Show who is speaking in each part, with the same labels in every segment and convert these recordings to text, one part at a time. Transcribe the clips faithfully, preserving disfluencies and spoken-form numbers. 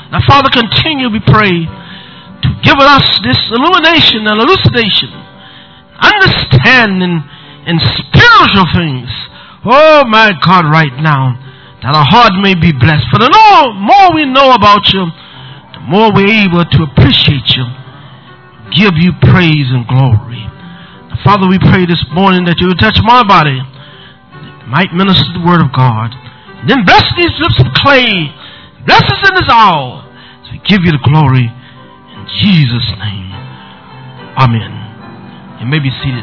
Speaker 1: Now, Father, continue, we pray, to give us this illumination and elucidation, understanding in spiritual things. Oh, my God, right now, that our heart may be blessed. For the more we know about you, the more we're able to appreciate you, give you praise and glory. Now, Father, we pray this morning that you will touch my body, that it might minister the word of God. And then bless these lips of clay. Bless us in this hour. So we give you the glory in Jesus' name. Amen. You may be seated.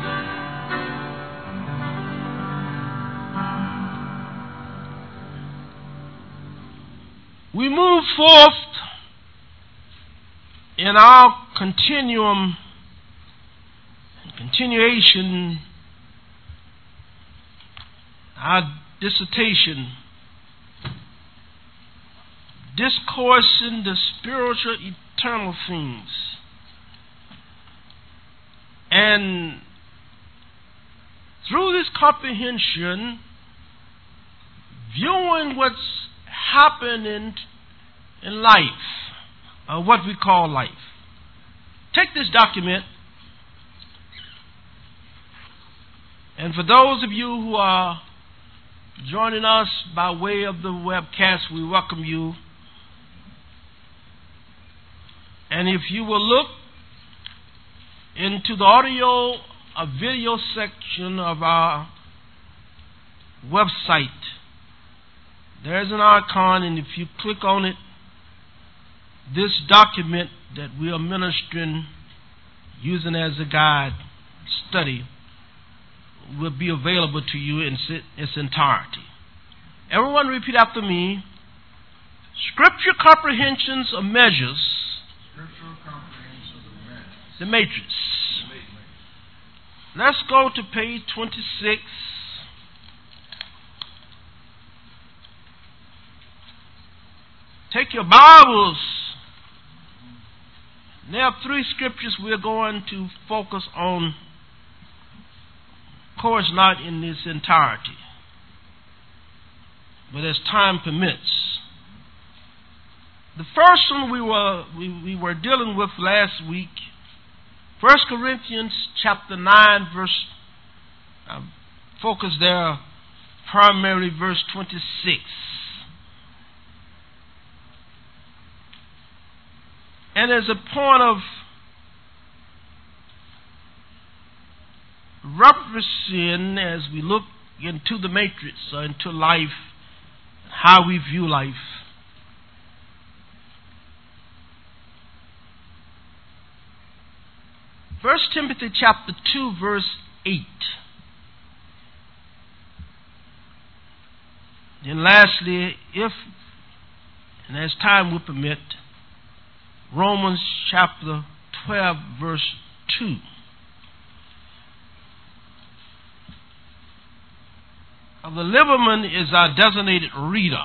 Speaker 1: We move forth in our continuum and continuation, our dissertation, discoursing the spiritual eternal things, and through this comprehension, viewing what's happening in life, or what we call life. Take this document, and for those of you who are joining us by way of the webcast, we welcome you. And if you will look into the audio or video section of our website, there's an icon, and if you click on it, this document that we are ministering, using as a guide study, will be available to you in its entirety. Everyone repeat after me. Scripture comprehensions of measures.
Speaker 2: Scriptural comprehensions of measures.
Speaker 1: The matrix. Let's go to page twenty-six. Take your Bibles. There are three scriptures we're going to focus on. Of course, not in its entirety, but as time permits. The first one we were we, we were dealing with last week, First Corinthians chapter nine, verse. Uh, focus there, primarily verse twenty-six. And as a point of referencing, as we look into the matrix, or into life, how we view life, First Timothy chapter two, verse eight. Then lastly, if, and as time will permit, Romans chapter twelve, verse two. Now, the Liberman is our designated reader.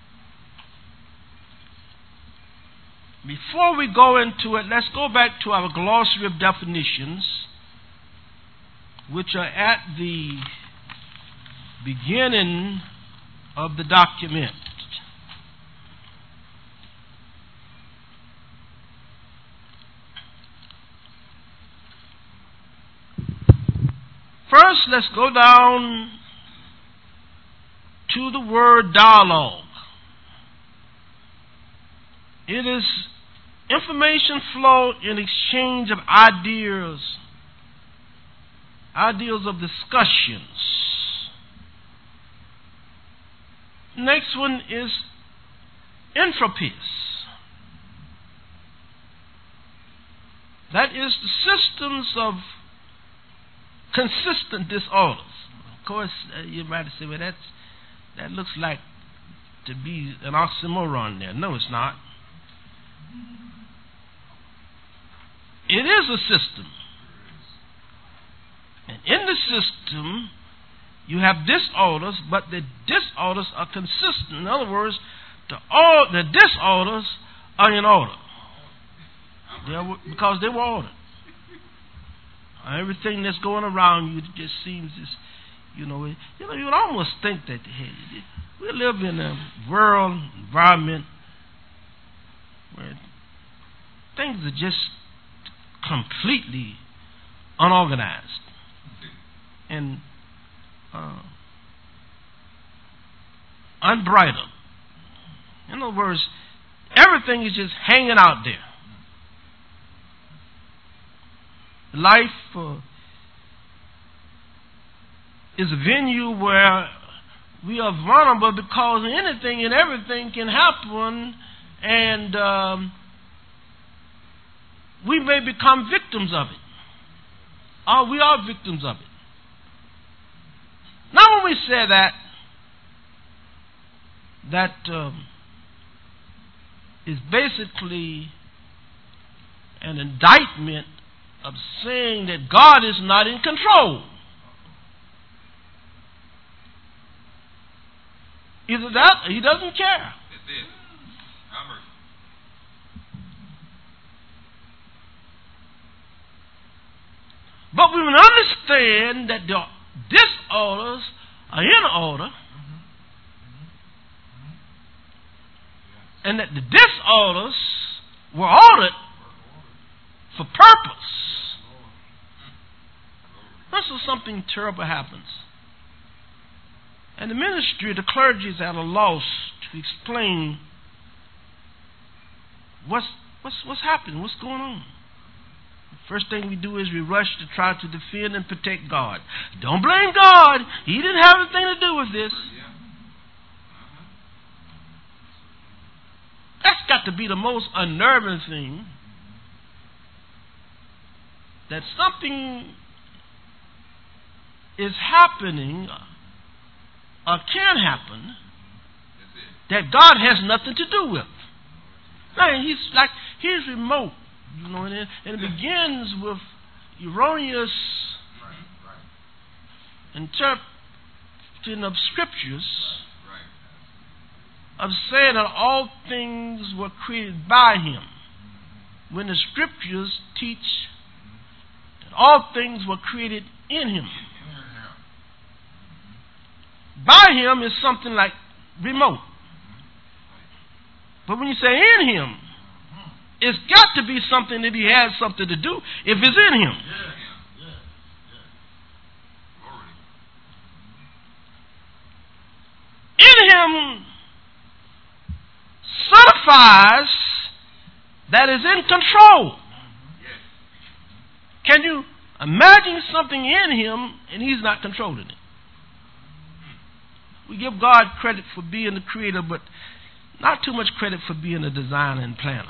Speaker 1: Before we go into it, let's go back to our glossary of definitions, which are at the beginning of the document. First, let's go down to the word dialogue. It is information flow in exchange of ideas, ideas of discussions. Next one is entropes. That is the systems of consistent disorders. Of course, uh, you might say, well, that's, that looks like to be an oxymoron there. No, it's not. It is a system. And in the system, you have disorders, but the disorders are consistent. In other words, the, all, the disorders are in order. They are, because they were ordered. Everything that's going around you just seems, this, you know, you know, you would almost think that hey, we live in a world environment where things are just completely unorganized and uh, unbridled. In other words, everything is just hanging out there. Life uh, is a venue where we are vulnerable because anything and everything can happen, and um, we may become victims of it. Or we are victims of it. Now when we say that, that um, is basically an indictment of saying that God is not in control. Either that or He doesn't care.
Speaker 2: That's it. Number.
Speaker 1: But we will understand that the disorders are in order, and that the disorders were ordered for purpose. Until something terrible happens, and the ministry, the clergy, is at a loss to explain what's what's what's happening, what's going on. The first thing we do is we rush to try to defend and protect God. Don't blame God; He didn't have anything to do with this. That's got to be the most unnerving thing. That something is happening or can happen that God has nothing to do with. I mean, he's like, he's remote, you know, and it, and it begins with erroneous interpreting of scriptures, of saying that all things were created by Him, when the scriptures teach that all things were created in Him. By Him is something like remote. But when you say in Him, it's got to be something that He has something to do if it's in Him. In Him certifies that is in control. Can you imagine something in Him and He's not controlling it? We give God credit for being the creator, but not too much credit for being a designer and planner.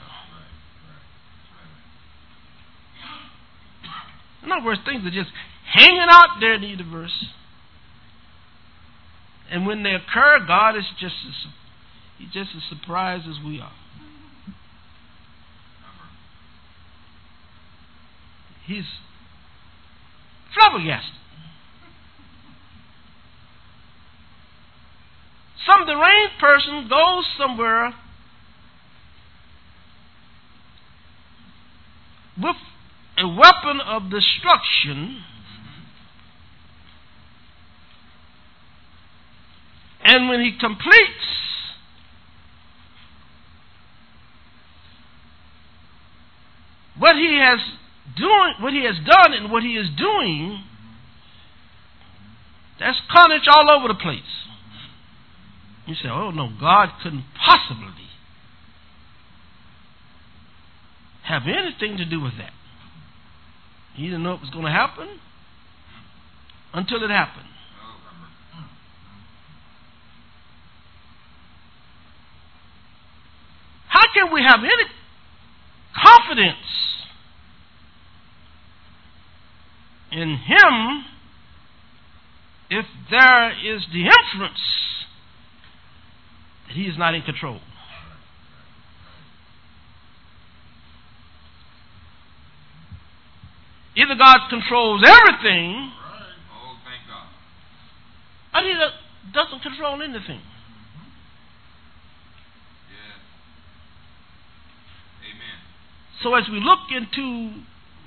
Speaker 1: In other words, things are just hanging out there in the universe. And when they occur, God is just as, He's just as surprised as we are. He's flabbergasted. Some deranged person goes somewhere with a weapon of destruction, and when he completes what he has doing, what he has done, and what he is doing, that's carnage all over the place. You say, oh no, God couldn't possibly have anything to do with that. He didn't know it was going to happen until it happened. How can we have any confidence in Him if there is the inference that He is not in control? Either God controls everything,
Speaker 2: Oh, thank God.
Speaker 1: or He doesn't control anything.
Speaker 2: Yes. Amen.
Speaker 1: So as we look into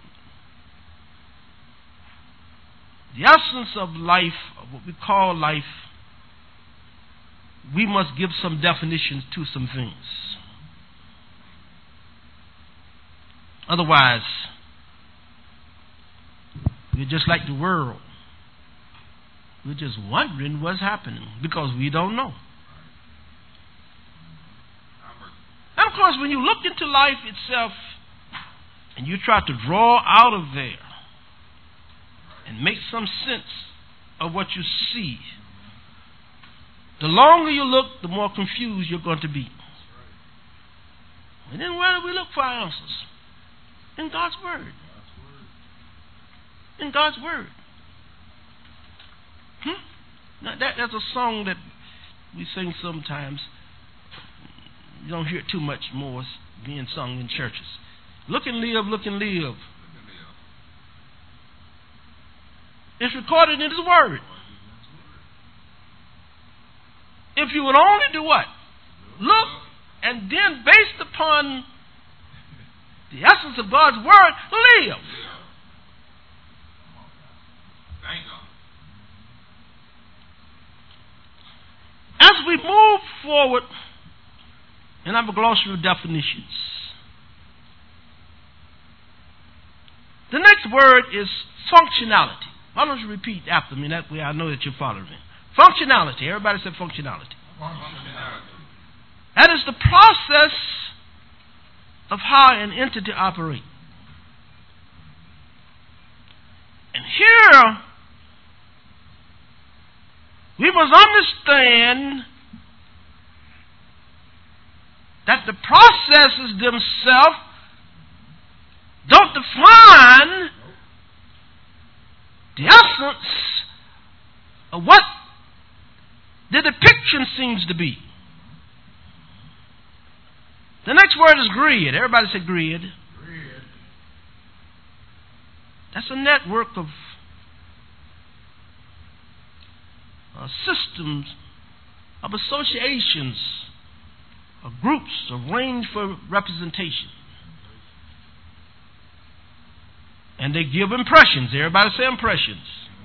Speaker 1: the essence of life, of what we call life, we must give some definitions to some things. Otherwise, we're just like the world. We're just wondering what's happening because we don't know. And of course, when you look into life itself and you try to draw out of there and make some sense of what you see, the longer you look, the more confused you're going to be. And then where do we look for our answers? In God's Word. In God's Word. Hmm? Now that, that's a song that we sing sometimes. You don't hear it too much more being sung in churches. Look and live, look and live. It's recorded in His Word. If you would only do what? Look, and then based upon the essence of God's Word, live.
Speaker 2: Thank God.
Speaker 1: As we move forward, and I have a glossary of definitions. The next word is functionality. Why don't you repeat after me? That way I know that you're following me. Functionality. Everybody said functionality.
Speaker 2: Functionality.
Speaker 1: That is the process of how an entity operates. And here, we must understand that the processes themselves don't define the essence of what the depiction seems to be. The next word is grid. Everybody say grid.
Speaker 2: Grid.
Speaker 1: That's a network of uh, systems, of associations, of groups arranged for representation. And they give impressions. Everybody say impressions.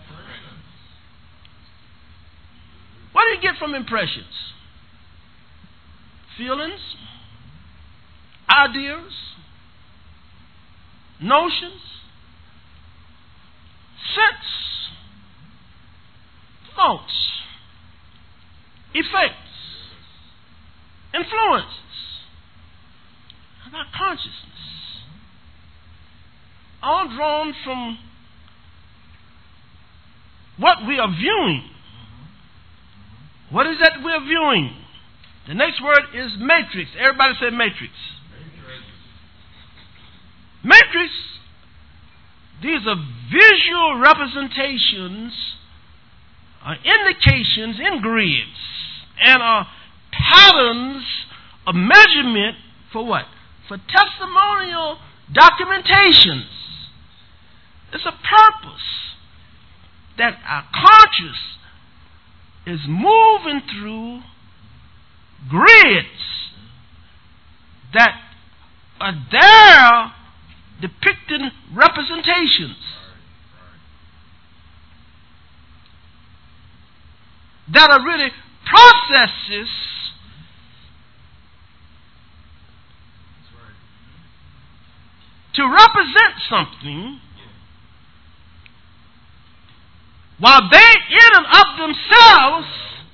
Speaker 1: What do you get from impressions? Feelings, ideas, notions, sense, thoughts, effects, influences, and our consciousness. All drawn from what we are viewing. What is that we're viewing? The next word is matrix. Everybody say matrix. Matrix, these are visual representations, are indications in grids, and are patterns of measurement for what? For testimonial documentations. It's a purpose that our conscious is moving through grids that are there depicting representations that are really processes to represent something, while they in and of themselves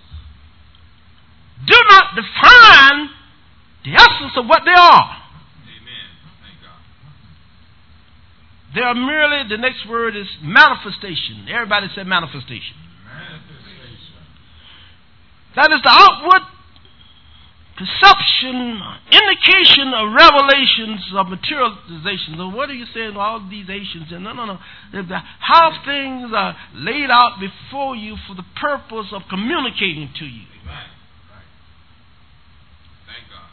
Speaker 1: do not define the essence of what they are.
Speaker 2: Amen. Thank God.
Speaker 1: They are merely, the next word is manifestation. Everybody said manifestation.
Speaker 2: Manifestation.
Speaker 1: That is the outward perception, indication of revelations, of materialization. So what are you saying to all these Asians? No, no, no. How things are laid out before you for the purpose of communicating to you.
Speaker 2: Amen. Right. Thank God.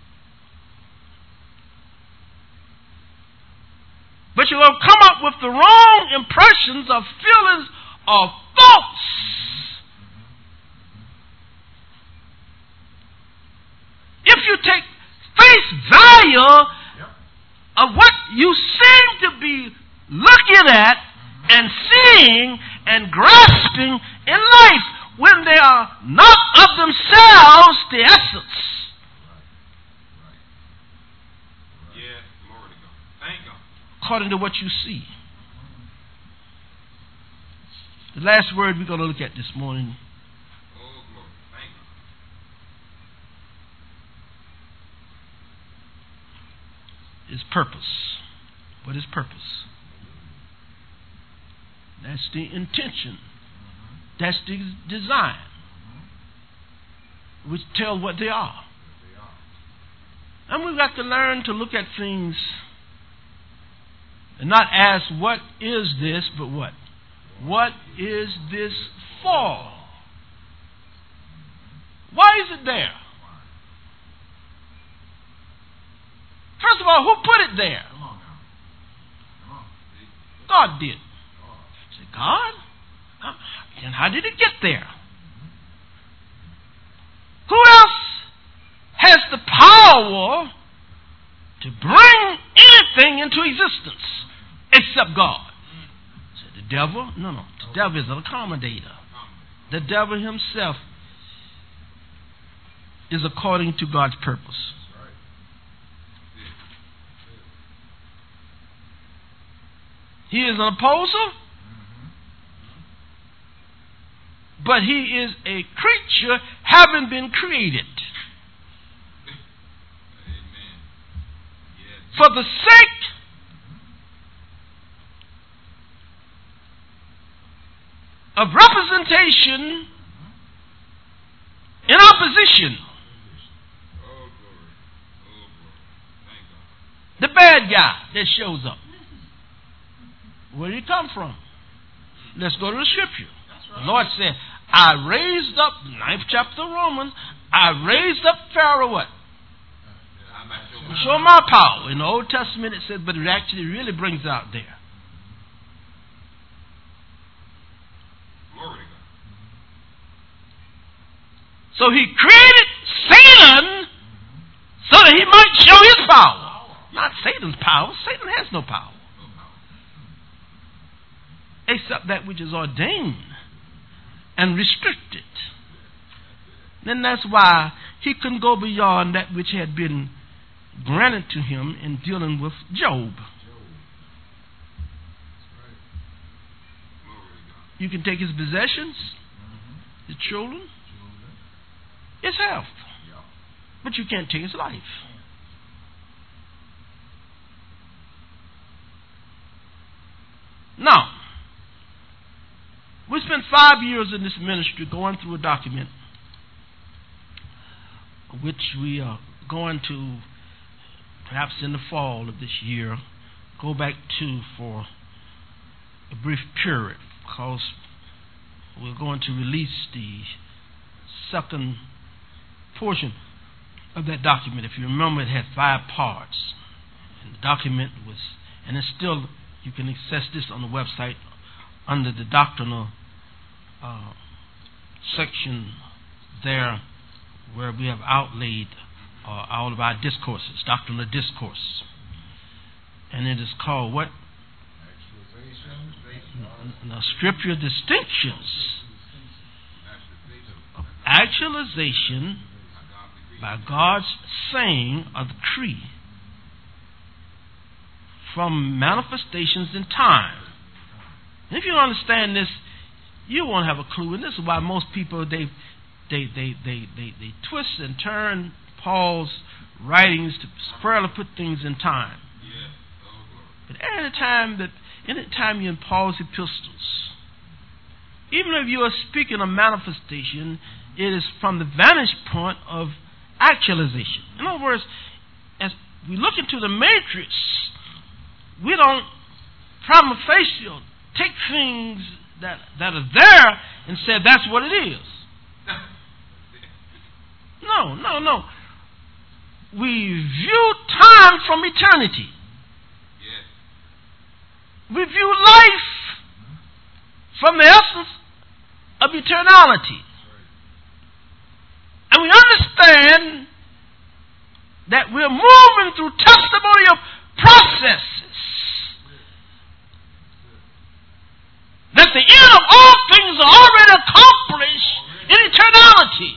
Speaker 1: But you're going to come up with the wrong impressions of feelings or thoughts. If you take face value yep. of what you seem to be looking at and seeing and grasping in life when they are not of themselves the essence.
Speaker 2: Right. Right. Yes, glory to God. Thank God.
Speaker 1: according to what you see. The last word we're going to look at this morning
Speaker 2: Oh, glory. Thank you.
Speaker 1: is purpose. What is purpose? That's the intention. That's the design. Which tell what they are. And we've got to learn to look at things and not ask, what is this, but what? What is this for? Why is it there? First of all, who put it there? God did. Say, God? And how did it get there? Who else has the power to bring anything into existence except God? So the devil? No, no. The devil is an accommodator. The devil himself is according to God's purpose. He is an opposer, but he is a creature having been created. For the sake of representation in opposition. The bad guy that shows up. Where did he come from? Let's go to the scripture. The Lord said, I raised up, ninth chapter of Romans, I raised up Pharaoh what? Show my power. In the Old Testament it says, but it actually really brings out there.
Speaker 2: Glory to God.
Speaker 1: So he created Satan so that he might show his power. Not Satan's power. Satan has no power. Except that which is ordained and restricted. Then that's why he couldn't go beyond that which had been granted to him in dealing with Job. You can take his possessions, his children, his health, but you can't take his life. Now, we spent five years in this ministry going through a document which we are going to, perhaps in the fall of this year, go back to for a brief period, because we're going to release the second portion of that document. If you remember, it had five parts. And the document was, and it's still, you can access this on the website under the doctrinal uh, section there, where we have outlaid uh, all of our discourses, doctrinal discourse. And it is called what? Now, scriptural distinctions of actualization by God's saying of the decree from manifestations in time. And if you don't understand this, you won't have a clue. And this is why most people, they they they they they, they twist and turn Paul's writings to squarely put things in time. But any time that any time you're in Paul's epistles, even if you are speaking of manifestation, it is from the vantage point of actualization. In other words, as we look into the matrix, we don't prima facie take things that, that are there and say that's what it is. No, no, no. We view time from eternity. We view life from the essence of eternality. And we understand that we're moving through testimonial processes. That the end of all things are already accomplished in eternality.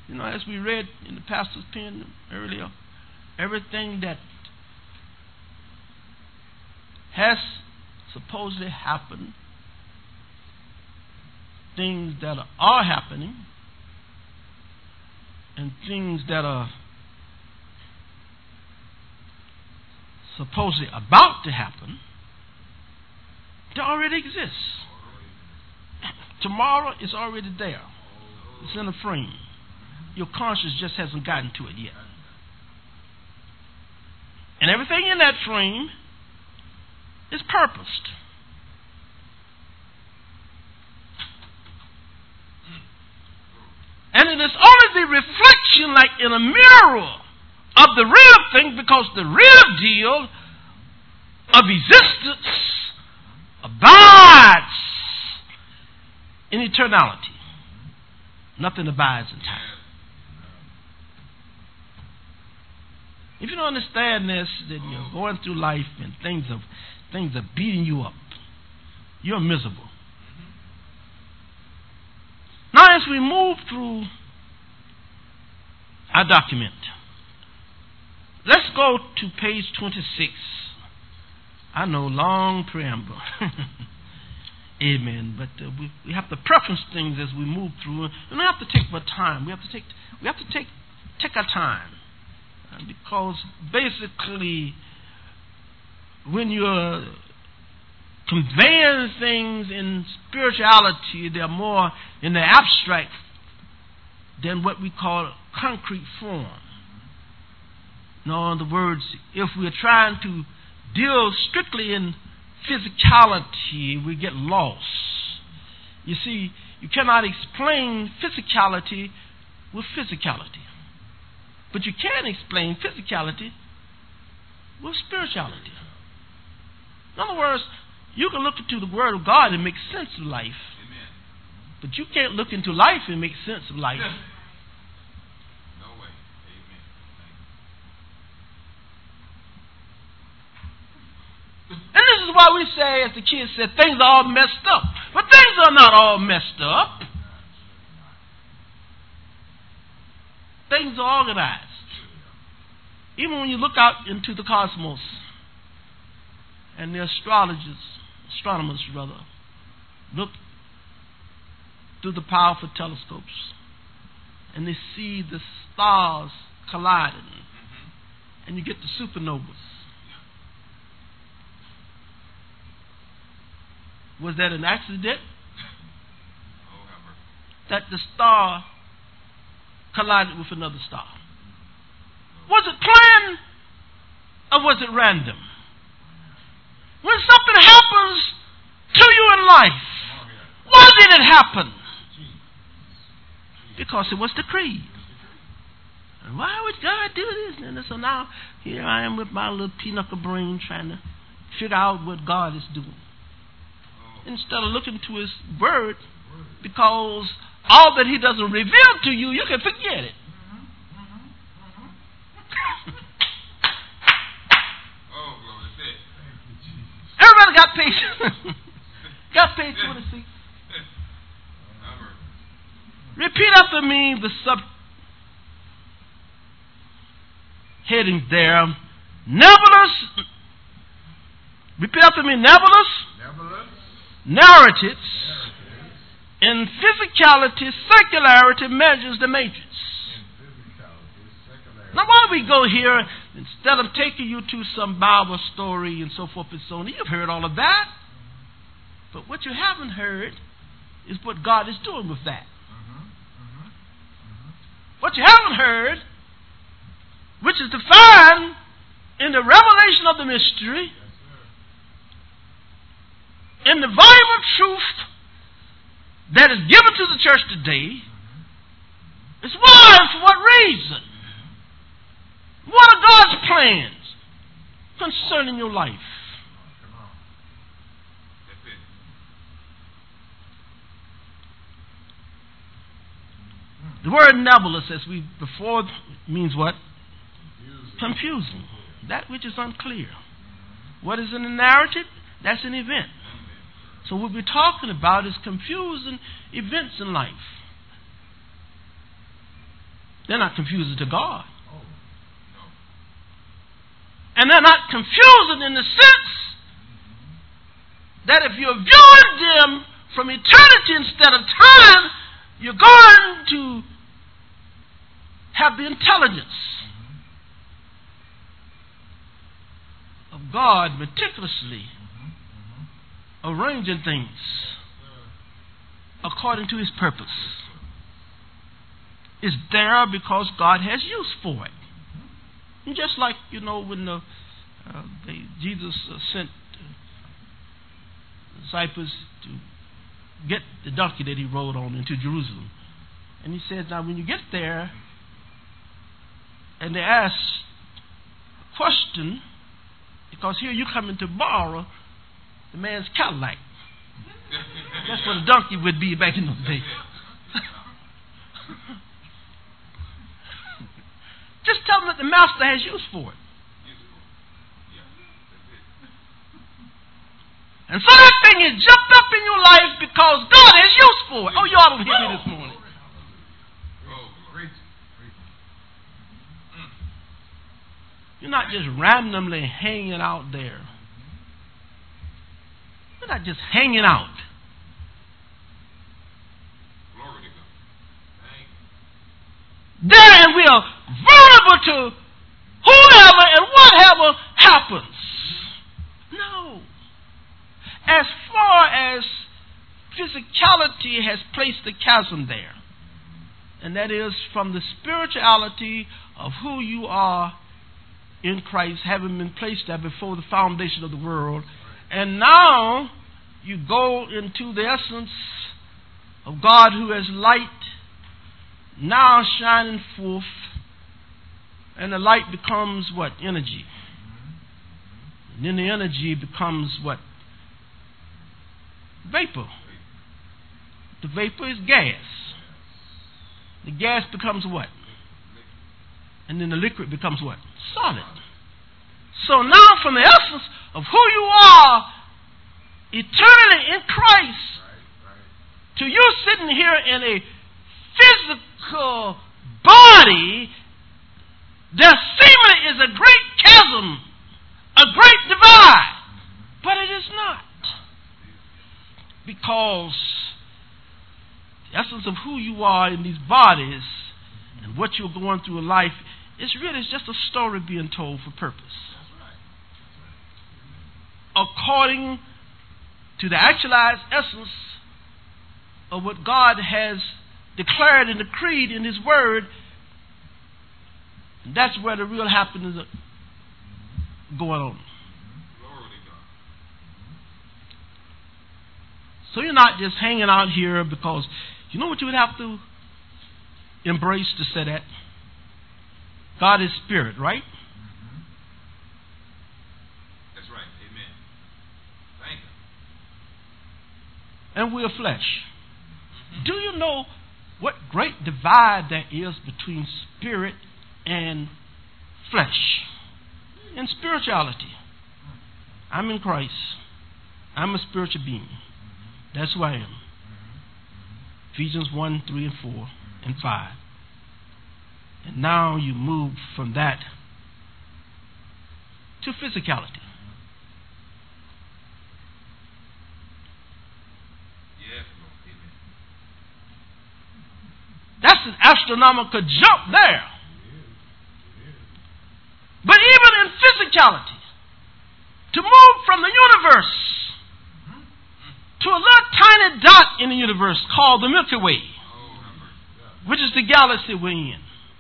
Speaker 1: You know, as we read in the pastor's pen earlier, everything that has supposedly happened, things that are happening, and things that are supposedly about to happen, they already exist. Tomorrow is already there. It's in a frame. Your conscience just hasn't gotten to it yet. And everything in that frame is purposed. And it is only the reflection, like in a mirror, of the real thing, because the real deal of existence abides in eternality. Nothing abides in time. If you don't understand this, then you're going through life and things are, things are beating you up. You're miserable. Now, as we move through our document, let's go to page twenty-six. I know, long preamble. Amen. But uh, we, we have to preference things as we move through, and we have to take our time. We have to take we have to take take our time, uh, because basically, when you're conveying things in spirituality, they're more in the abstract than what we call concrete form. In other words, if we're trying to deal strictly in physicality, we get lost. You see, you cannot explain physicality with physicality. But you can explain physicality with spirituality. In other words, you can look into the Word of God and make sense of life. Amen. But you can't look into life and make sense of life.
Speaker 2: No way. Amen.
Speaker 1: And this is why we say, as the kids said, things are all messed up. But things are not all messed up. Things are organized. Even when you look out into the cosmos, and the astrologers, astronomers rather, look through the powerful telescopes, and they see the stars colliding, mm-hmm. and you get the supernovas. Was that an accident? That the star collided with another star? Was it planned, or was it random? When something happens to you in life, why did it happen? Because it was decreed. And why would God do this? And so now, here I am with my little pinochle brain trying to figure out what God is doing. Instead of looking to His Word, because all that He doesn't reveal to you, you can forget it. Everybody got page. Got page twenty-six. Repeat after me the sub headings there. Nebulous. Repeat after me. Nebulous.
Speaker 2: Nebulous.
Speaker 1: Narratives. In physicality, secularity measures the matrix. Now, why we go here, instead of taking you to some Bible story and so forth and so on, you've heard all of that. But what you haven't heard is what God is doing with that. Mm-hmm. Mm-hmm. Mm-hmm. What you haven't heard, which is defined in the revelation of the mystery, yes, in the volume of truth that is given to the church today, mm-hmm. is why and for what reason? What are God's plans concerning your life? The word nebulous, as we before, means what? Confusing. Confusing. That which is unclear. What is in the narrative? That's an event. So what we're talking about is confusing events in life. They're not confusing to God. And they're not confusing in the sense that if you're viewing them from eternity instead of time, you're going to have the intelligence of God meticulously arranging things according to His purpose. It's there because God has use for it. And just like, you know, when the, uh, they, Jesus uh, sent uh, disciples to get the donkey that He rode on into Jerusalem. And He said, now when you get there, and they ask a question, because here you coming to borrow the man's Cadillac. That's what a donkey would be back in those days. Just tell them that the master has use for it. And so that thing is jumped up in your life because God has use for it. Oh, y'all don't hear me this morning. You're not just randomly hanging out there. You're not just hanging out. There and we are vulnerable to whoever and whatever happens. No. As far as physicality has placed the chasm there, and that is from the spirituality of who you are in Christ, having been placed there before the foundation of the world, and now you go into the essence of God who is light, now shining forth, and the light becomes what? Energy. And then the energy becomes what? Vapor. The vapor is gas. The gas becomes what? And then the liquid becomes what? Solid. So now from the essence of who you are eternally in Christ to you sitting here in a physical body, there seemingly is a great chasm, a great divide. But it is not. Because the essence of who you are in these bodies and what you're going through in life is really just a story being told for purpose. According to the actualized essence of what God has declared and decreed in His Word, that's where the real happenings are going on. So you're not just hanging out here because, you know what you would have to embrace to say that? God is spirit, right?
Speaker 2: Mm-hmm. That's right. Amen. Thank you.
Speaker 1: And we're flesh. Mm-hmm. Do you know what great divide there is between spirit and flesh? In spirituality. I'm in Christ. I'm a spiritual being. That's who I am. Ephesians one, three, and four, and five. And now you move from that to physicality.
Speaker 2: Yes, Lord. Amen.
Speaker 1: That's an astronomical jump there. But even in physicality, to move from the universe to a little tiny dot in the universe called the Milky Way, which is the galaxy we're in,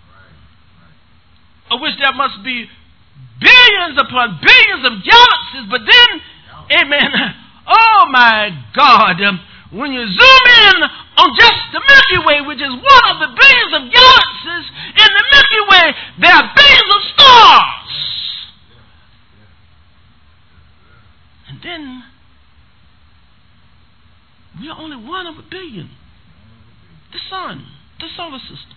Speaker 1: of which there must be billions upon billions of galaxies. But then, amen, oh my God, um, when you zoom in on just the Milky Way, which is one of the billions of galaxies in the Milky Way, there are billions of stars. And then we are only one of a billion. The sun, the solar system.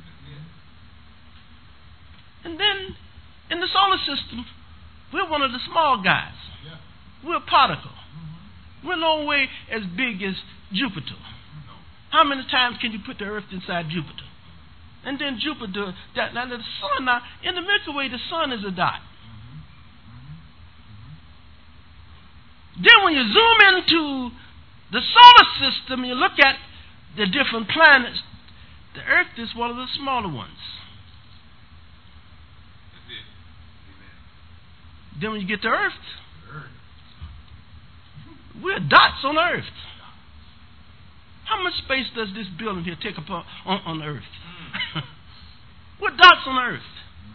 Speaker 1: And then in the solar system, we're one of the small guys. We're a particle. We're no way as big as Jupiter. How many times can you put the Earth inside Jupiter? And then Jupiter, that, now the sun, now in the Milky Way, the sun is a dot. Then when you zoom into the solar system, you look at the different planets, the Earth is one of the smaller ones. Then when you get to Earth, we're dots on Earth. How much space does this building here take up on, on, on Earth? We're dots on Earth.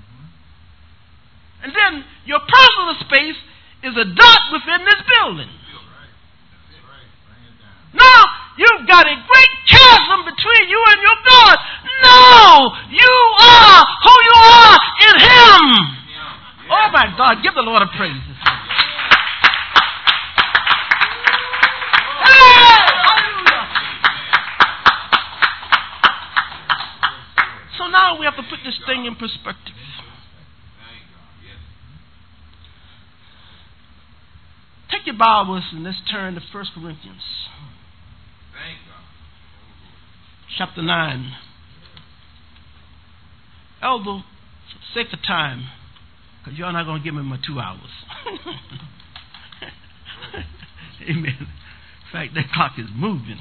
Speaker 1: And then your personal space is a dot within this building. Now, you've got a great chasm between you and your God. No! You are who you are in Him. Oh my God, give the Lord a praise. So now we have to put this thing in perspective. Take your Bibles and let's turn to First Corinthians. Chapter nine. Elder, for the sake of time, because you're not going to give me my two hours. Amen. In fact, that clock is moving.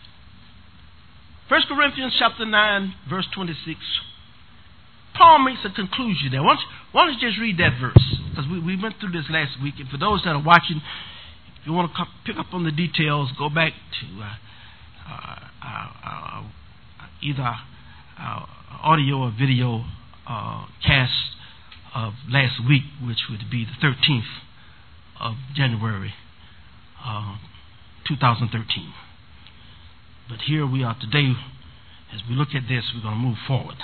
Speaker 1: First Corinthians chapter nine, verse twenty-six. Paul makes a conclusion there. Why don't you, why don't you just read that verse? Because we, we went through this last week. And for those that are watching, if you want to pick up on the details, go back to uh, uh, uh, uh, either uh, audio or video uh, cast of last week, which would be the thirteenth of January, uh, two thousand thirteen. But here we are today. As we look at this, we're going to move forward.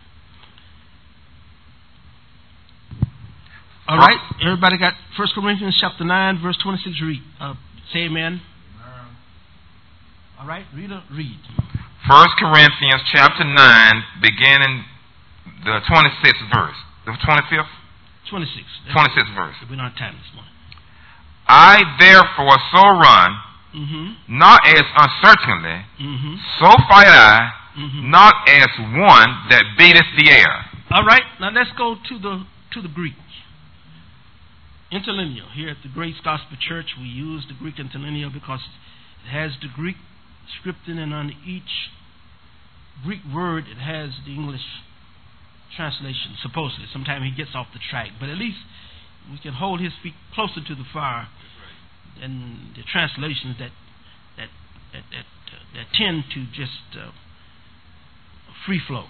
Speaker 1: All right, everybody got First Corinthians chapter nine, verse twenty-six. Read. Uh, say amen. Amen. All right, reader, read.
Speaker 3: First Corinthians chapter nine, beginning the twenty-sixth verse. The twenty-fifth?
Speaker 1: twenty-six.
Speaker 3: twenty-sixth verse.
Speaker 1: We don't have time this morning.
Speaker 3: I therefore so run,
Speaker 1: mm-hmm.
Speaker 3: not as uncertainly,
Speaker 1: mm-hmm.
Speaker 3: so fight I,
Speaker 1: mm-hmm.
Speaker 3: not as one that beateth the air.
Speaker 1: All right, now let's go to the to the Greek. Interlinear. Here at the Grace Gospel Church, we use the Greek interlinear because it has the Greek scripting, and on each Greek word it has the English translation, supposedly. Sometimes he gets off the track, but at least we can hold his feet closer to the fire than the translations that that that that, uh, that tend to just uh, free flow.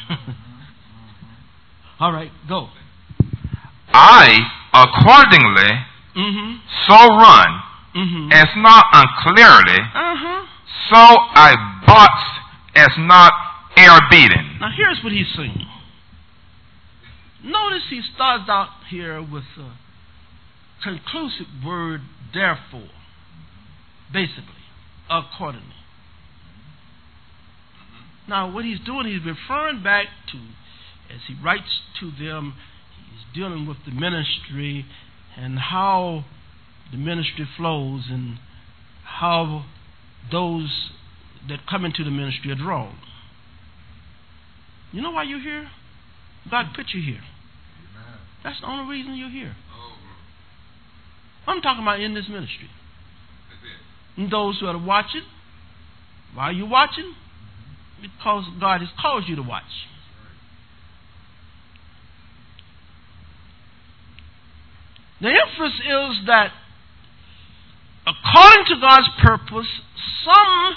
Speaker 1: All right, go.
Speaker 3: I accordingly
Speaker 1: mm-hmm.
Speaker 3: so run,
Speaker 1: mm-hmm.
Speaker 3: as not unclearly,
Speaker 1: uh-huh.
Speaker 3: so I box as not air beaten.
Speaker 1: Now here's what he's saying. Notice he starts out here with a conclusive word, therefore, basically, accordingly. Now what he's doing, he's referring back to, as he writes to them, he's dealing with the ministry and how the ministry flows and how those that come into the ministry are drawn. You know why you're here? God put you here. Amen. That's the only reason you're here. Oh. I'm talking about in this ministry. And those who are watching, why are you watching? Because God has called you to watch. The emphasis is that according to God's purpose, some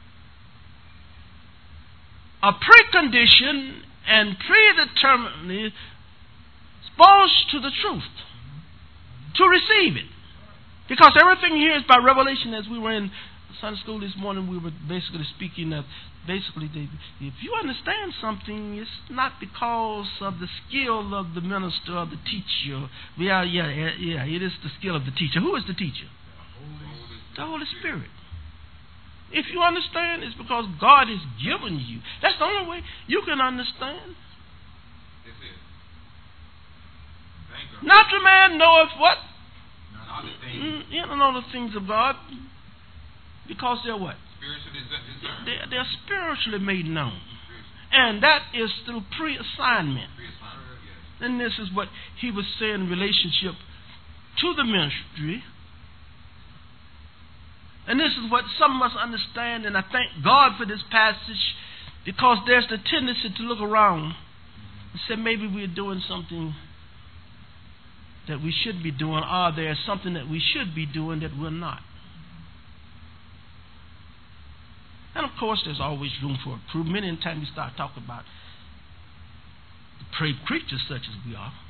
Speaker 1: are preconditioned and predeterminedly exposed to the truth to receive it. Because everything here is by revelation. As we were in Sunday school this morning, we were basically speaking of basically the, if you understand something, it's not because of the skill of the minister or the teacher. Yeah, yeah, yeah, it is the skill of the teacher. Who is the teacher? The Holy Spirit. If you understand, it's because God has given you. That's the only way you can understand. Natural man knoweth what? Mm, you don't know the things of God because they're what? They're, they're spiritually made known. And that is through pre-assignment. And this is what he was saying in relationship to the ministry. And this is what some of us understand, and I thank God for this passage, because there's the tendency to look around and say maybe we're doing something that we should be doing, or there's something that we should be doing that we're not. And of course, there's always room for improvement. Anytime you start talking about depraved creatures such as we are.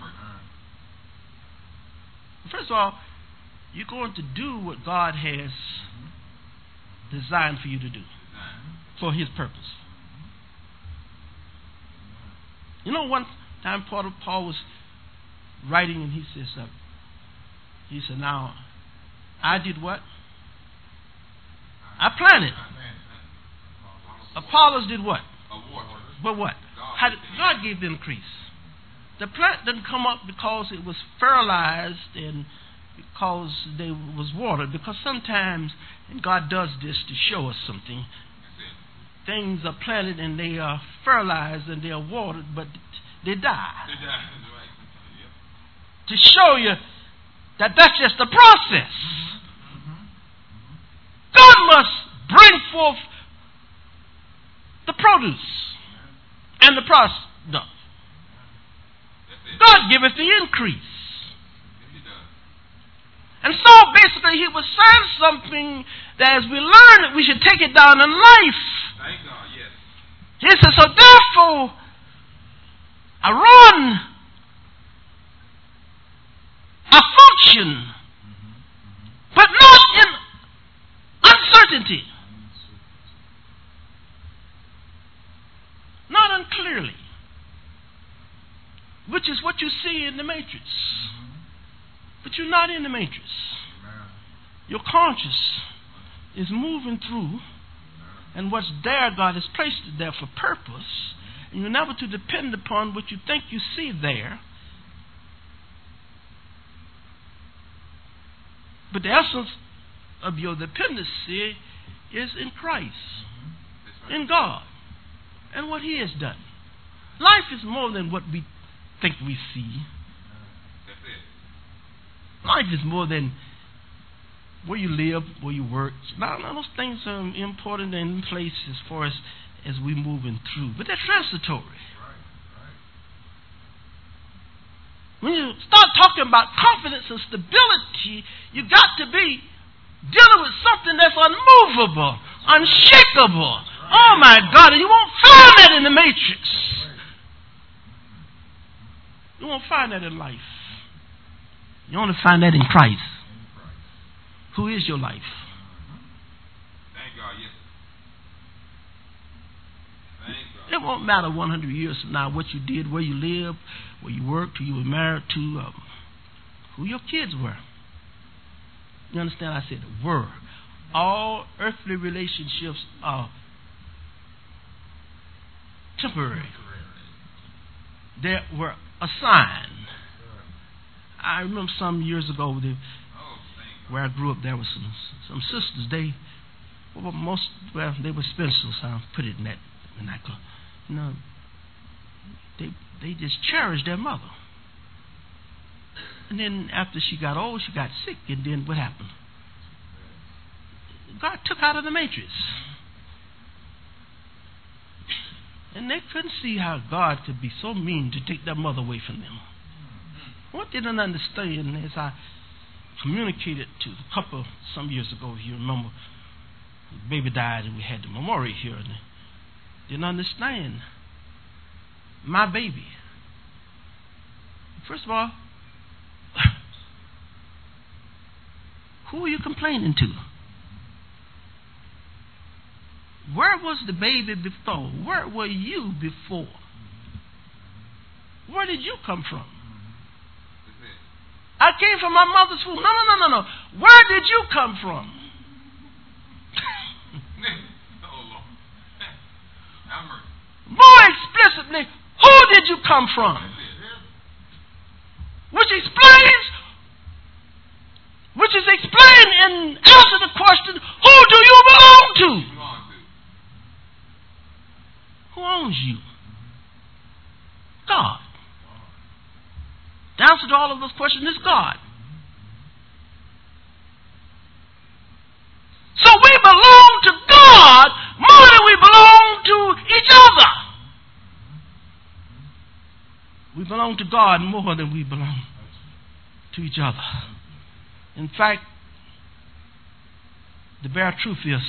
Speaker 1: First of all, you're going to do what God has designed for you to do for His purpose. You know, one time Paul was writing and he says, uh, he said, now, I did what? I planted. Apollos did what? But what? How did, God gave the increase. The plant didn't come up because it was fertilized and because there was water. Because sometimes, and God does this to show us something, things are planted and they are fertilized and they are watered, but they die. To show you that that's just the process. God must bring forth the produce and the product. God giveth the increase. And so basically he was saying something that as we learn it, we should take it down in life.
Speaker 2: Thank God, yes.
Speaker 1: He said, so therefore, I run, I function, but not in uncertainty. Not unclearly. Which is what you see in the matrix. But you're not in the matrix. Your conscience is moving through, and what's there, God has placed it there for purpose, and you're never to depend upon what you think you see there. But the essence of your dependency is in Christ, in God, and what He has done. Life is more than what we think we see. Life is more than where you live, where you work. Now, those things are important and in place as far as, as we moving through. But they're transitory. When you start talking about confidence and stability, you got to be dealing with something that's unmovable, unshakable. Oh my God, and you won't find that in the matrix. You won't find that in life. You only find that in Christ, who is your life.
Speaker 2: Thank God, yes. Thank God.
Speaker 1: It won't matter one hundred years from now what you did, where you lived, where you worked, who you were married to, um, who your kids were. You understand? I said were. All earthly relationships are temporary. They were assigned. I remember some years ago they, where I grew up, there was some some sisters. They well, most well they were spinsters. I'll put it in that in that you know. They they just cherished their mother. And then after she got old, she got sick, and then what happened? God took her out of the matrix. And they couldn't see how God could be so mean to take their mother away from them. What they didn't understand is I communicated to the couple some years ago, if you remember, the baby died and we had the memorial here, and they didn't understand my baby. First of all, who are you complaining to? Where was the baby before? Where were you before? Where did you come from? I came from my mother's womb. No, no, no, no, no. Where did you come from? More explicitly, who did you come from? Which explains, which is explained in answer the question, who do you belong to? Who owns you? God. The answer to all of those questions is God. So we belong to God more than we belong to each other. We belong to God more than we belong to each other. In fact, the bare truth is,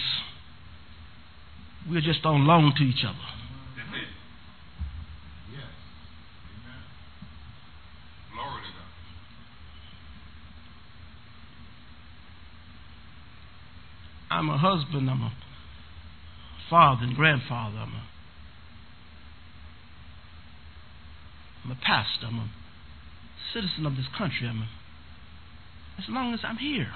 Speaker 1: we just don't belong to each other.
Speaker 2: That's it. Yes. Amen. Glory to God.
Speaker 1: I'm a husband, I'm a father and grandfather, I'm a, I'm a pastor, I'm a citizen of this country, I'm a, as long as I'm here.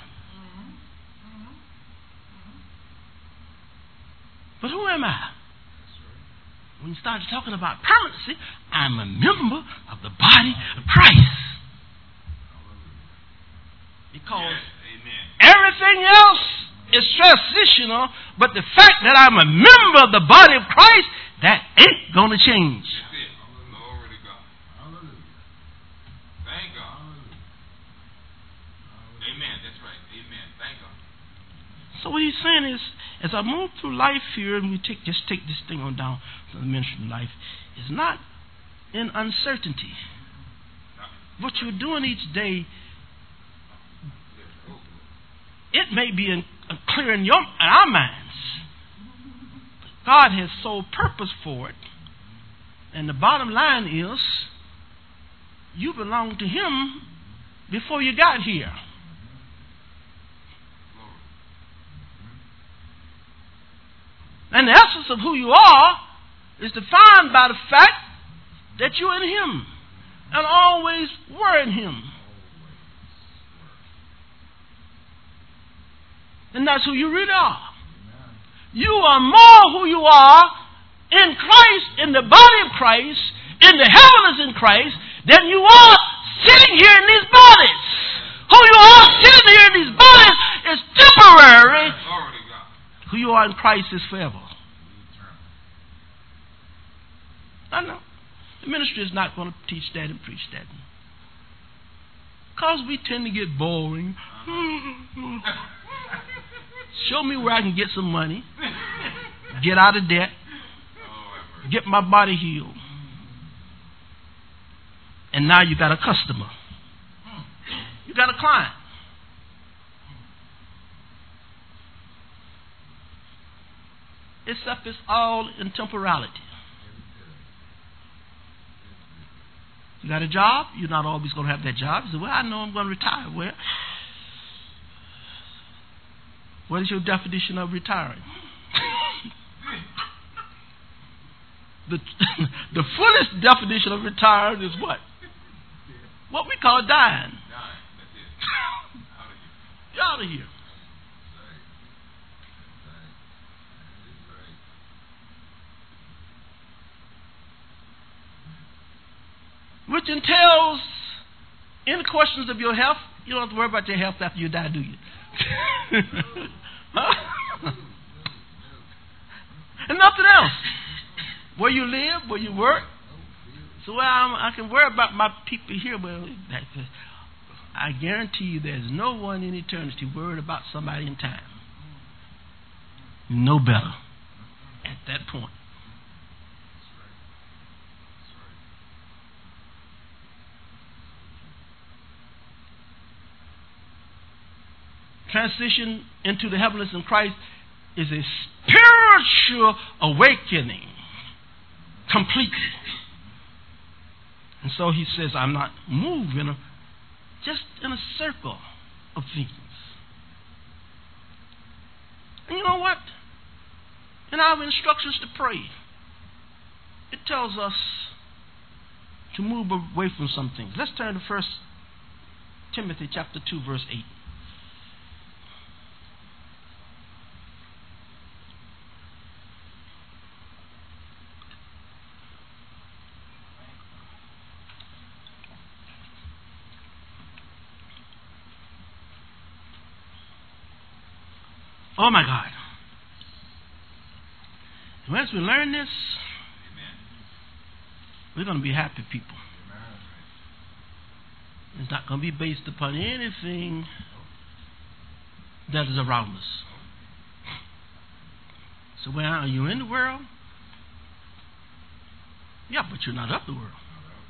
Speaker 1: But who am I? When you start talking about permanency, I'm a member of the body of Christ. Because everything else is transitional, but the fact that I'm a member of the body of Christ, that ain't going to change.
Speaker 2: That's it. Glory to God. Hallelujah. Thank God. Amen. That's right. Amen. Thank God.
Speaker 1: So what he's saying is, as I move through life here, and we take just take this thing on down to the ministry of life, is not in uncertainty. What you're doing each day, it may be in, uh, clear in, your, in our minds. But God has sole purpose for it. And the bottom line is, you belong to Him before you got here. And the essence of who you are is defined by the fact that you're in Him and always were in Him. And that's who you really are. You are more who you are in Christ, in the body of Christ, in the heavens in Christ, than you are sitting here in these bodies. Who you are sitting here in these bodies is temporary. Who you are in Christ is forever. I know. The ministry is not going to teach that and preach that. Because we tend to get boring. Show me where I can get some money. Get out of debt. Get my body healed. And now you got a customer. You got a client. Except it's all in temporality. You got a job, you're not always going to have that job. You say, well, I know I'm going to retire. Well, what is your definition of retiring? the, the fullest definition of retiring is what? What we call dying. You're out of here. Which entails, any questions of your health, you don't have to worry about your health after you die, do you? Huh? And nothing else. Where you live, where you work. So well, I'm, I can worry about my people here. Well, I guarantee you there's no one in eternity worried about somebody in time. No better at that point. Transition into the heavens in Christ is a spiritual awakening completely. And so he says, I'm not moving a, just in a circle of things. And you know what? In our instructions to pray, it tells us to move away from some things. Let's turn to First Timothy chapter two, verse eight. Oh my God. Once we learn this, we're going to be happy people. It's not going to be based upon anything that is around us. So where are you in the world? Yeah, but you're not of the world.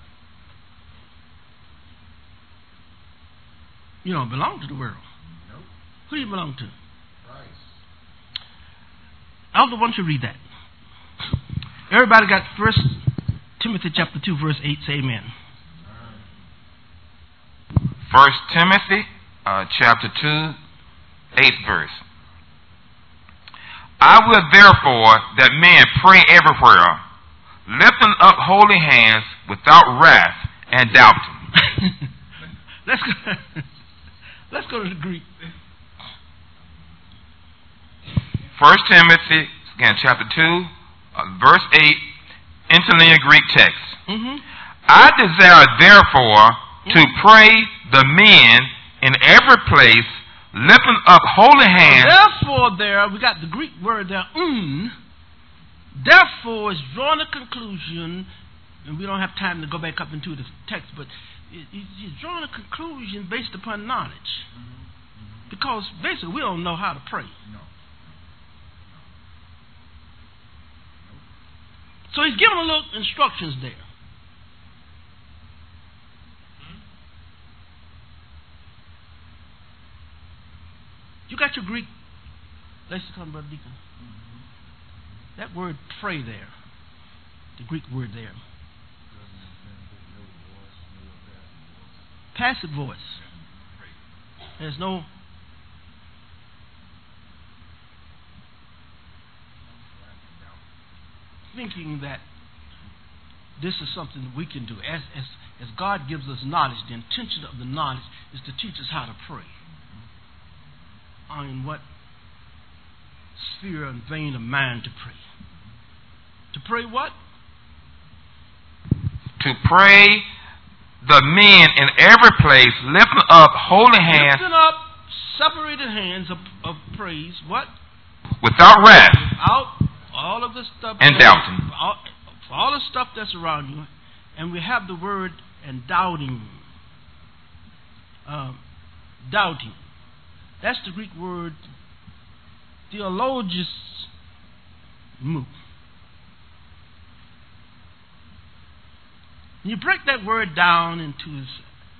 Speaker 1: You don't belong to the world.
Speaker 2: Nope.
Speaker 1: Who do you belong to?
Speaker 2: Christ.
Speaker 1: I also want you to read that. Everybody got First Timothy chapter two, verse eight. Say amen.
Speaker 3: First Timothy uh, chapter two, eighth verse. I will therefore that men pray everywhere, lifting up holy hands without wrath and doubting.
Speaker 1: Let's go. Let's go to the Greek.
Speaker 3: First Timothy, again, chapter two, uh, verse eight, interlinear Greek text.
Speaker 1: Mm-hmm.
Speaker 3: I desire therefore mm-hmm. to pray the men in every place, lifting up holy hands.
Speaker 1: Therefore, there we got the Greek word there, un. Therefore, is drawing a conclusion, and we don't have time to go back up into the text, but he's drawing a conclusion based upon knowledge. Mm-hmm. Because basically we don't know how to pray.
Speaker 2: No.
Speaker 1: So he's giving a little instructions there. Mm-hmm. You got your Greek lexicon, Brother Deacon? Mm-hmm. That word pray there, the Greek word there. Passive voice. There's no thinking that this is something that we can do. As, as, as God gives us knowledge, the intention of the knowledge is to teach us how to pray. In what sphere and vein of mind to pray. To pray what?
Speaker 3: To pray the men in every place, lifting up holy hands.
Speaker 1: Lifting up separated hands of, of praise. What?
Speaker 3: Without wrath.
Speaker 1: Without all of the stuff.
Speaker 3: And doubting.
Speaker 1: All, all the stuff that's around you. And we have the word and doubting. Um, doubting. That's the Greek word theologismu. You break that word down into its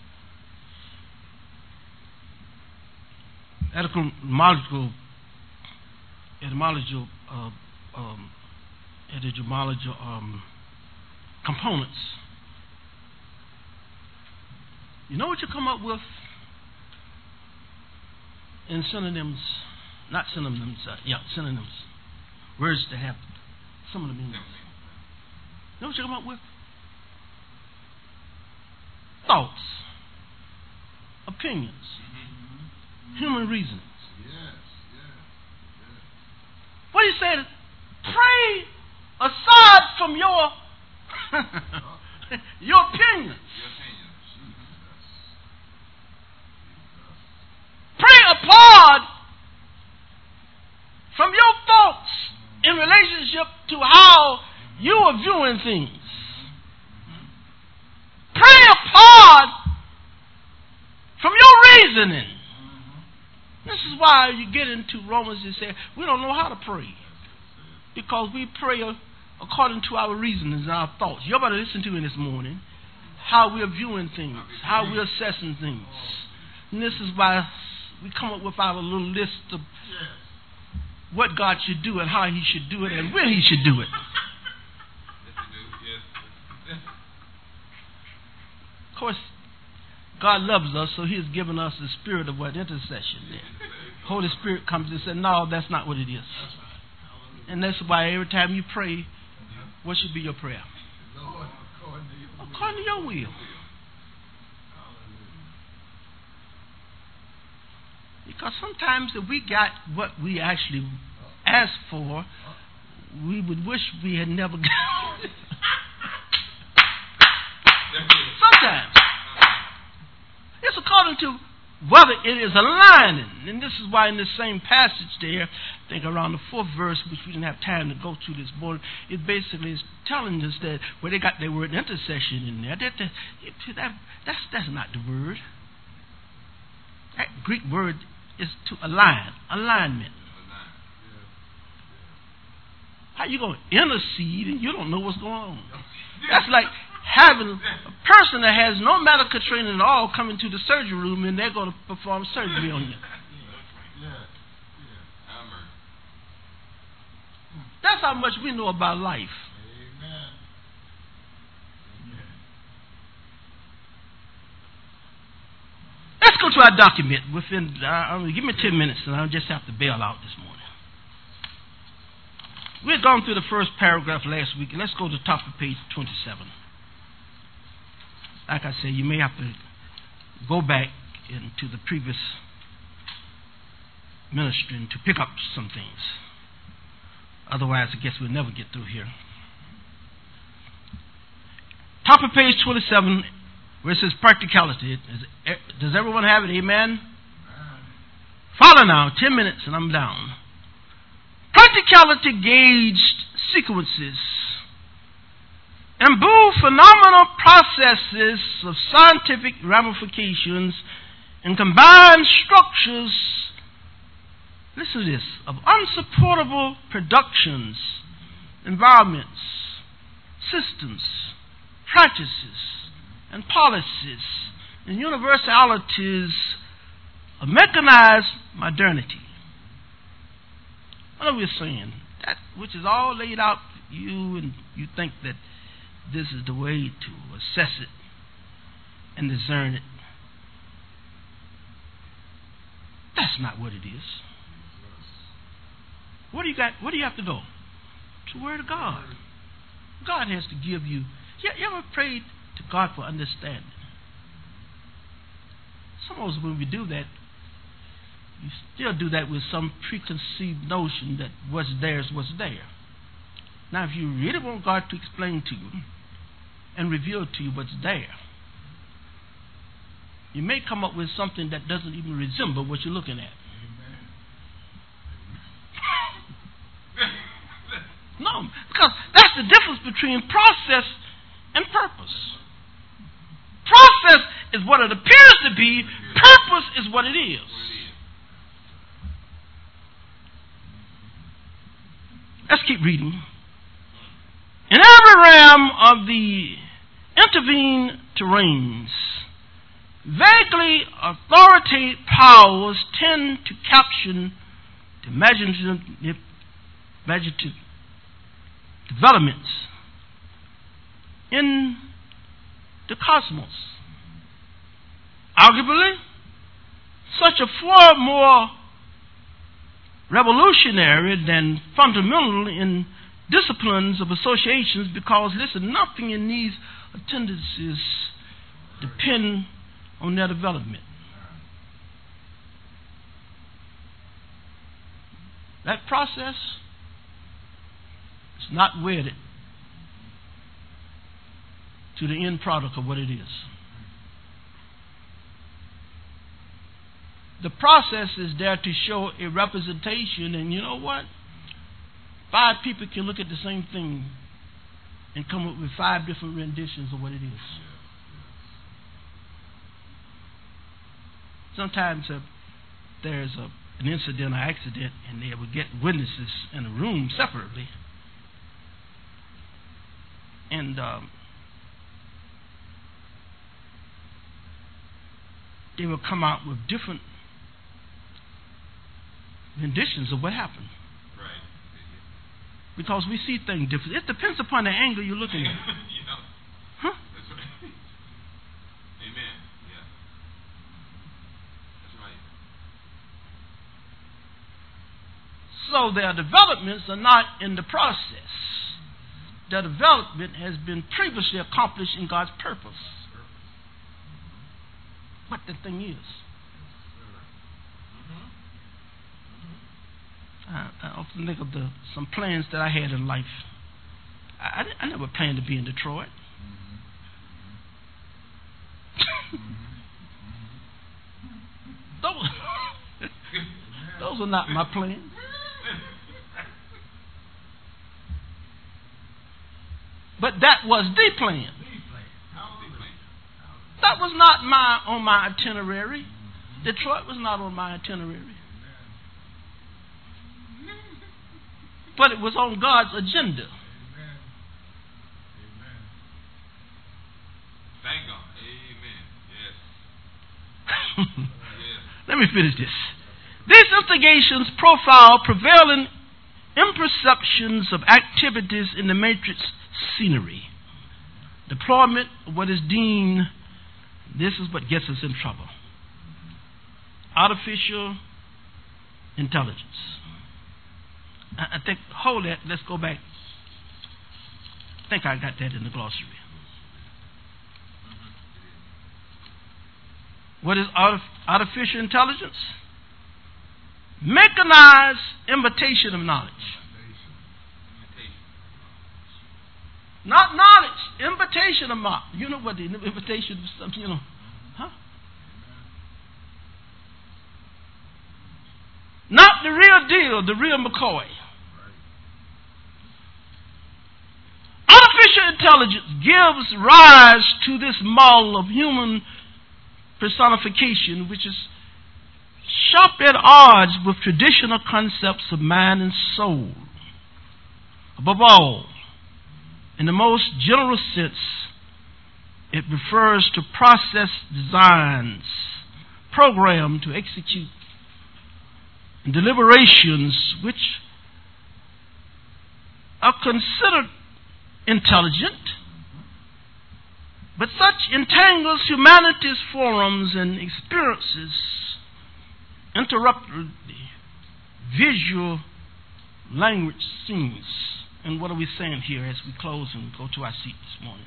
Speaker 1: etymological, etymological, uh, um, etymological um, components. You know what you come up with in synonyms? Not synonyms, uh, yeah, synonyms. Words that have some of the meanings. You know what you come up with? Thoughts, opinions, mm-hmm. human reasons.
Speaker 2: Yes, yes, yes.
Speaker 1: What he said, pray aside from your your opinions. Pray apart from your thoughts in relationship to how you are viewing things. Pray apart from your reasoning. This is why you get into Romans and say we don't know how to pray. Because we pray according to our reasonings and our thoughts. You're about to listen to me this morning. How we're viewing things. How we're assessing things. And this is why we come up with our little list of what God should do and how He should do it and when He should do it. Of course, God loves us, so He has given us the spirit of what? Intercession. There. Holy Spirit comes and says, no, that's not what it is. And that's why every time you pray, what should be your prayer? According to your will. Because sometimes if we got what we actually asked for, we would wish we had never got it. Sometimes. It's according to whether it is aligning. And this is why in this same passage there, think around the fourth verse, which we didn't have time to go through this morning, it basically is telling us that where they got their word intercession in there, that, that, that that's that's not the word. That Greek word is to align, alignment. How you going to intercede and you don't know what's going on? That's like having a person that has no medical training at all come into the surgery room and they're going to perform surgery on you. That's how much we know about life. Let's go to our document. Within, uh, give me ten minutes and I'll just have to bail out this morning. We had gone through the first paragraph last week, and let's go to the top of page twenty-seven. Like I said, you may have to go back into the previous ministry to pick up some things. Otherwise, I guess we'll never get through here. Top of page twenty-seven, where it says practicality. Does everyone have it? Amen? Follow now, ten minutes, and I'm down. Practicality gauged sequences imbue phenomenal processes of scientific ramifications and combined structures, listen to this, of unsupportable productions, environments, systems, practices, and policies, and universalities of mechanized modernity. What are we saying? That which is all laid out for you, and you think that this is the way to assess it and discern it. That's not what it is. What do you got? What do you have to go? To the Word of God. God has to give you. You, you ever prayed to God for understanding? Some of us, when we do that, you still do that with some preconceived notion that what's there is what's there. Now, if you really want God to explain to you and reveal to you what's there, you may come up with something that doesn't even resemble what you're looking at. No, because that's the difference between process and purpose. Process is what it appears to be. Purpose is what it is. Let's keep reading. In every realm of the intervened terrains, vaguely authoritative powers tend to caption the imaginative, imaginative developments in the cosmos. Arguably, such a far more revolutionary than fundamental in disciplines of associations, because, listen, nothing in these tendencies depend on their development. That process is not wedded to the end product of what it is. The process is there to show a representation, and you know what? Five people can look at the same thing and come up with five different renditions of what it is. Sometimes uh, there's a, an incident or accident, and they will get witnesses in a room separately, and um, they will come out with different renditions of what happened.
Speaker 2: Right.
Speaker 1: Because we see things different. It depends upon the angle you're looking at.
Speaker 2: Yeah.
Speaker 1: Huh?
Speaker 2: That's right. Amen. Yeah. That's right.
Speaker 1: So their developments are not in the process. Their development has been previously accomplished in God's purpose. What the thing is. I, I often think of the some plans that I had in life. I, I, I never planned to be in Detroit. those, those are not my plans. But that was the plan. That was not my on my itinerary. Detroit was not on my itinerary. But it was on God's agenda.
Speaker 2: Thank God. Amen. Yes. Yes.
Speaker 1: Let me finish this. These instigations profile prevailing imperceptions of activities in the matrix scenery. Deployment of what is deemed, this is what gets us in trouble. Artificial intelligence. I, I think, hold that, let's go back. I think I got that in the glossary. What is artif- artificial intelligence? Mechanized imitation of knowledge. Not knowledge, imitation of knowledge. You know what the imitation of something, you know. Huh? Not the real deal, the real McCoy. Artificial intelligence gives rise to this model of human personification, which is sharp at odds with traditional concepts of mind and soul. Above all, in the most general sense, it refers to process designs programmed to execute deliberations which are considered intelligent, but such entangles humanity's forums and experiences, interrupted the visual language scenes. And what are we saying here as we close and go to our seat this morning?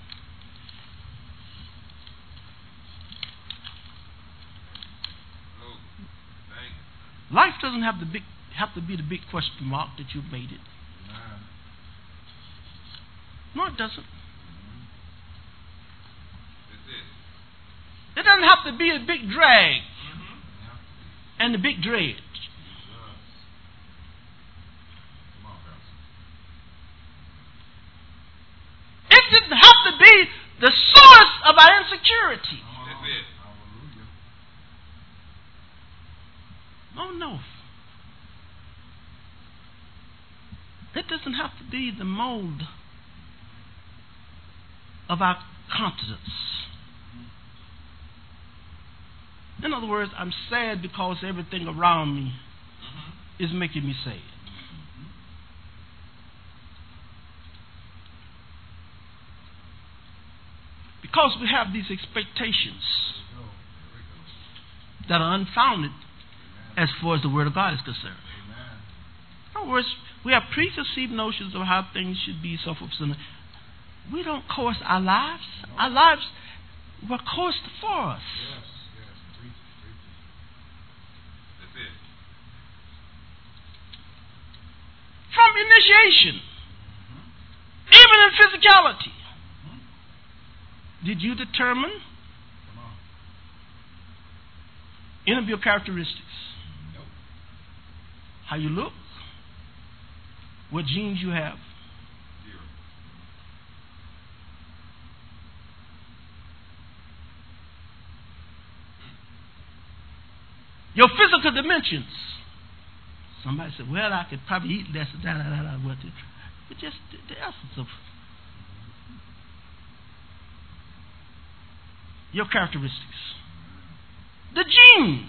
Speaker 1: Life doesn't have the big have to be the big question mark that you've made it. No, it doesn't. It doesn't have to be a big drag and the big dredge. It didn't have to be the source of our insecurity. Oh no. It doesn't have to be the mold of our confidence. In other words, I'm sad because everything around me mm-hmm. is making me sad. Because we have these expectations that are unfounded as far as the Word of God is concerned. In other words, we have preconceived notions of how things should be, so forth. So we don't course our lives. Our lives were coursed for us. From initiation, even in physicality, did you determine any of your characteristics? How you look? What genes you have? Your physical dimensions. Somebody said, well, I could probably eat less of that, that, that, what but just the, the essence of your characteristics. The genes.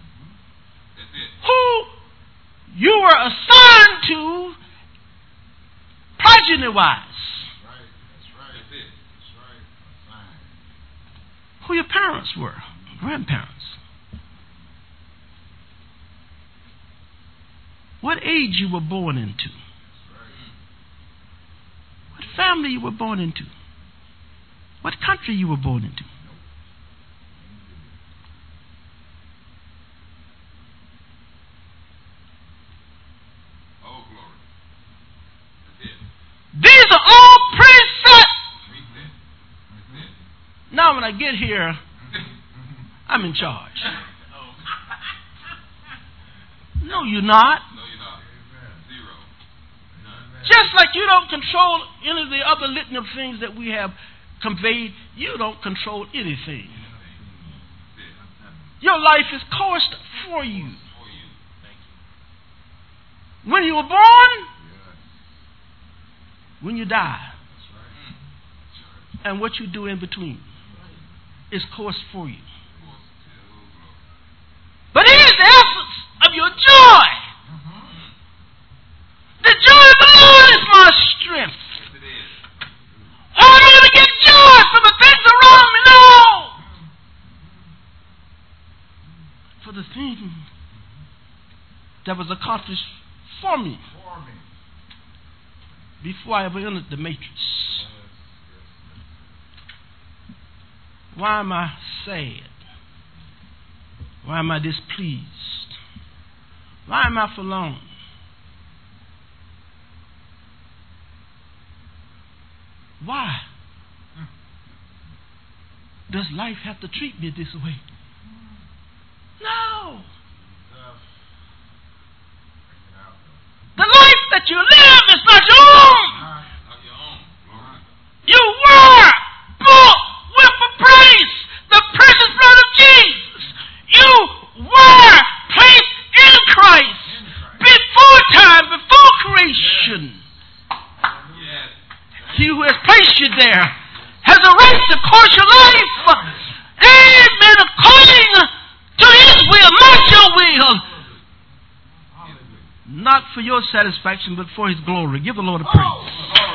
Speaker 1: Who you were assigned to progeny-wise.
Speaker 2: Right. That's right. That's it. That's right. Assigned.
Speaker 1: Who your parents were, grandparents. What age you were born into. What family you were born into. What country you were born into.
Speaker 2: Oh, glory.
Speaker 1: These are all preset. Now when I get here, I'm in charge. No, you're not.
Speaker 2: No, you're not. Zero. None.
Speaker 1: Just like you don't control any of the other litany of things that we have conveyed, you don't control anything. Your life is coursed for you. When you were born, when you die, and what you do in between is coursed for you. But it is the essence of your joy. The joy of the Lord is my strength. Oh, I'm going to get joy from the things around me. No! For the thing that was accomplished for me before I ever entered the matrix. Why am I sad? Why am I displeased? Why am I forlorn? Why does life have to treat me this way? No. The life that you live is not your own. You were bought with a price, the precious blood of Jesus. You were placed in Christ before time, before creation. He who has placed you there has a right to course your life. Amen. According to His will, not your will. Not for your satisfaction, but for His glory. Give the Lord a praise.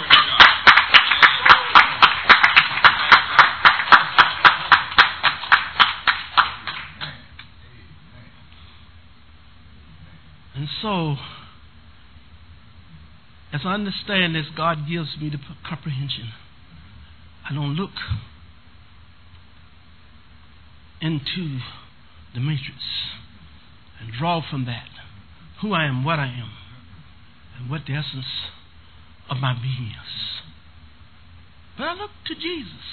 Speaker 1: And so, as I understand this, God gives me the comprehension. I don't look into the matrix and draw from that who I am, what I am, and what the essence of my being is. But I look to Jesus,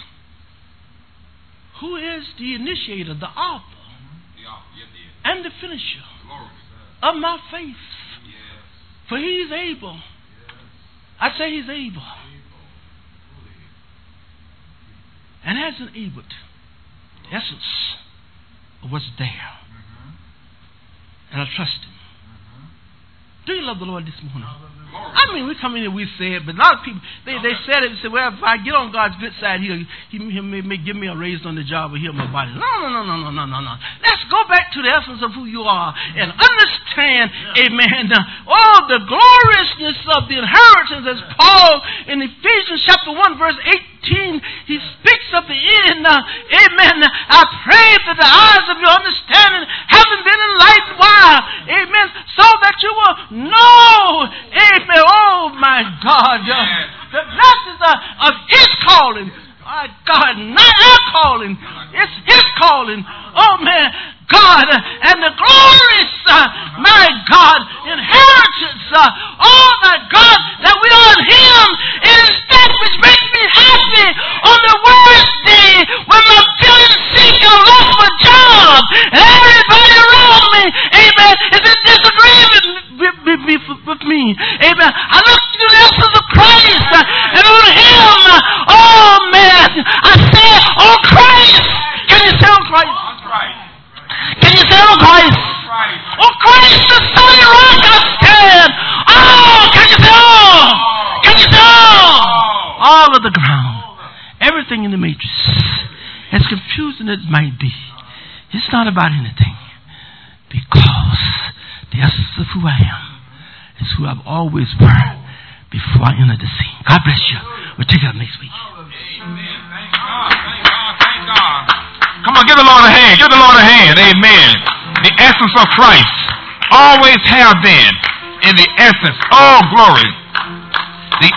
Speaker 1: who is the initiator, the author, and the finisher of my faith. For He's able. I say He's able. And has enabled the essence of what's there. And I trust Him. Do you love the Lord this morning? I mean, we come in here, we say it, but a lot of people, they, they said it and said, well, if I get on God's good side, He'll, he, he may, may give me a raise on the job or heal my body. No, no, no, no, no, no, no, no. Let's go back to the essence of who you are and understand, amen, oh, the gloriousness of the inheritance, as Paul in Ephesians chapter one, verse eighteen, he speaks of the end. Uh, amen. I pray that the eyes of your understanding haven't been enlightened. Why? Amen. So that you will know, amen. Oh my God, uh, the blessings of, of His calling. My God, not our calling. It's His calling. Oh man, God, uh, and the glorious, uh, my God, inheritance. Uh, oh my God, that we are in Him. It is that which makes me happy on the worst day when my feelings sick and I lost my job and everybody around me, amen, is in disagreement with, with, with, with me. Amen. I look to the essence of Christ uh, and on Him. Uh, oh man, I say on Christ. Can you say on Christ? Can you say on Christ? On Christ the solid rock I stand. Oh, can you say oh? Can you say oh? All of the ground, everything in the matrix, as confusing as it might be, it's not about anything, because the essence of who I am is who I've always been before I entered the scene. God bless you. We'll take it up next week.
Speaker 3: Amen. Thank God. Thank God. Thank God. Come on, give the Lord a hand. Give the Lord a hand. Amen. The essence of Christ always have been in the essence. Oh, glory.